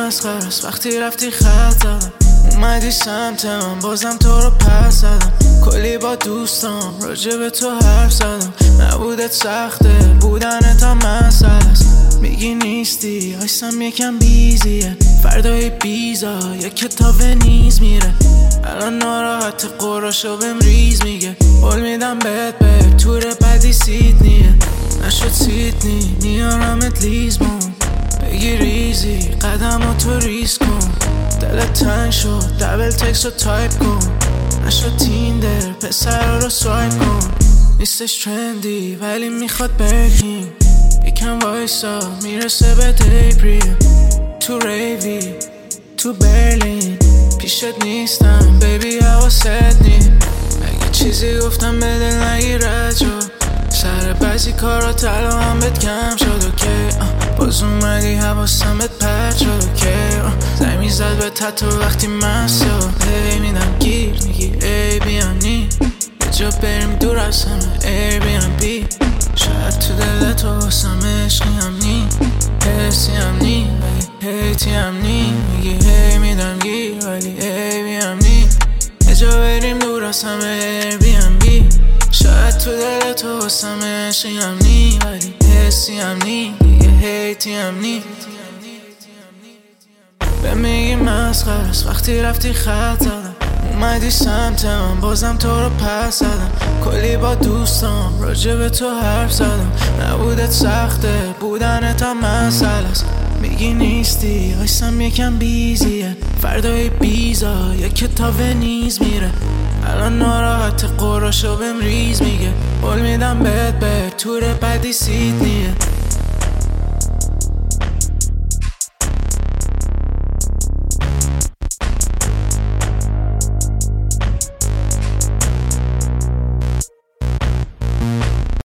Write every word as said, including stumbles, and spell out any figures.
مسخره است وقتی رفتی خط زدم، اومدی سمت من بازم تو رو پس زدم. کلی با دوستام راجع به تو حرف زدم، نبودت سخته بودنت هم مسئله است. میگی نیستی آیسم یکم بیزیه، فردای بیزا یک کتاب نیز میره. الان ناراحت قراشو بهم ریز میگه، قول میدم بهت بر تور بعدی سیدنیه. نشد سیدنی میارمت لیزبون، بگی ریزی قدم تو ریز کن. دلت تنگ شد دبل تکس رو تایپ کن، نشد تیندر پسر رو سوایپ کن. نیستش ترندی ولی میخواد برکینگ، یکم وایسا میرسه به دیپریم. تو ریوی تو برلین پیشت نیستم بیبی حواست نی. اگه چیزی گفتم به دل نگیر رد شد، سر بعضی کارا تلا هم بهت کم شد. اوکی باز اومدی حواسم بهت پرد شد. اوکی زنگ میزد به تتو وقتی مست شد. هی میدم گیر میگی ای بیام نی، یه جا بریم دور از همه ایر بیام بی. شاید تو دلت واسم عشقی هم نی، حسی هم نی ولی هیتی هم نی. میگی هی میدم گیر ولی ای بیام نی، یه جا بریم دور از همه ایر بیام بی. شاید تو دلت واسم عشقی هم نی ولی حسی هم نی، دیگه هیتی هم نی. به میگی مسخره است وقتی رفتی خط زدم، اومدی سمت من بازم تو رو پس زدم. کلی با دوستام راجع به تو حرف زدم، نبودت سخته بودنت هم مسئله است. میگی نیستی آیسم یکم بیزیه، فردای بیزا یک کتاب نیز میره. الان ناراحت قراشو بهم ریز میگه، قول میدم بهت بر تور بعدی سیدنیه.